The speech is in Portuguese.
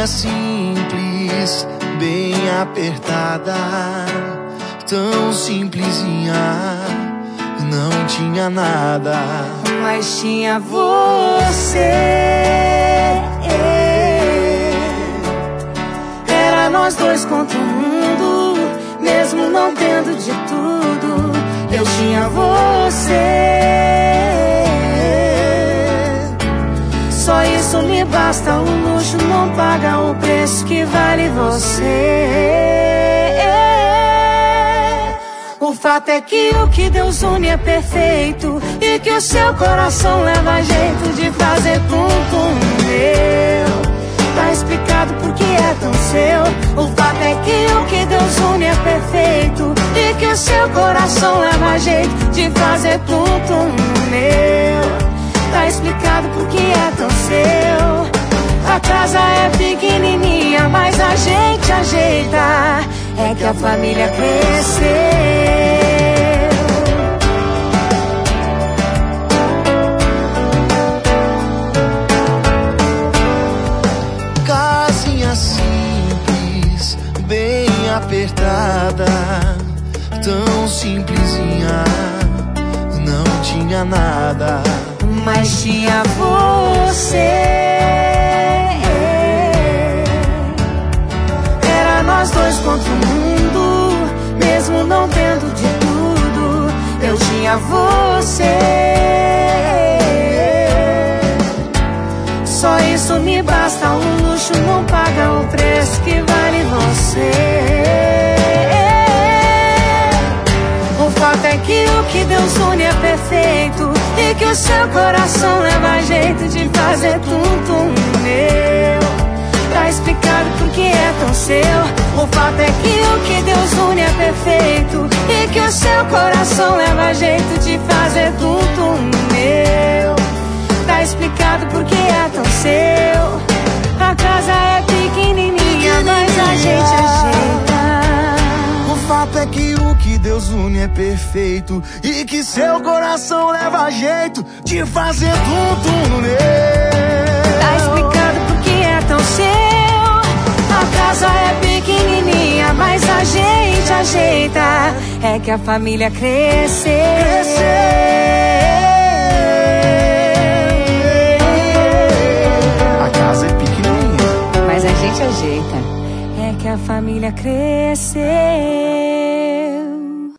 Casinha simples, bem apertada, tão simplesinha, não tinha nada, mas tinha você. Era nós dois contra o mundo, mesmo não tendo de tudo, eu tinha você. Só isso me basta, o luxo não paga o preço que vale você. O fato é que o que Deus une é perfeito, e que o seu coração leva jeito de fazer tum-tum meu. Tá explicado porque é tão seu. O fato é que o que Deus une é perfeito, e que o seu coração leva jeito de fazer tum-tum meu. Tá explicado porque é tão seu. A casa é pequenininha, mas a gente ajeita. É que a família cresceu. Casinha simples, bem apertada, tão simplesinha, não tinha nada, mas tinha você. Era nós dois contra o mundo, mesmo não tendo de tudo, eu tinha você. Só isso me basta, o luxo não paga o preço que vale você. O fato é que o que Deus une é perfeito, e que o seu coração leva jeito de fazer tum-tum meu. Tá explicado porque é tão seu. O fato é que o que Deus une é perfeito, e que o seu coração leva jeito de fazer tum-tum meu. Tá explicado porque é tão seu. A casa é pequenininha, mas a gente ajeita. O fato é que o que Deus une é perfeito, e que seu coração leva jeito de fazer tum-tum meu. Tá explicado porque é tão seu. A casa é pequenininha, mas a gente ajeita. É que a família cresceu. A casa é pequenininha, mas a gente ajeita. É que a família cresceu.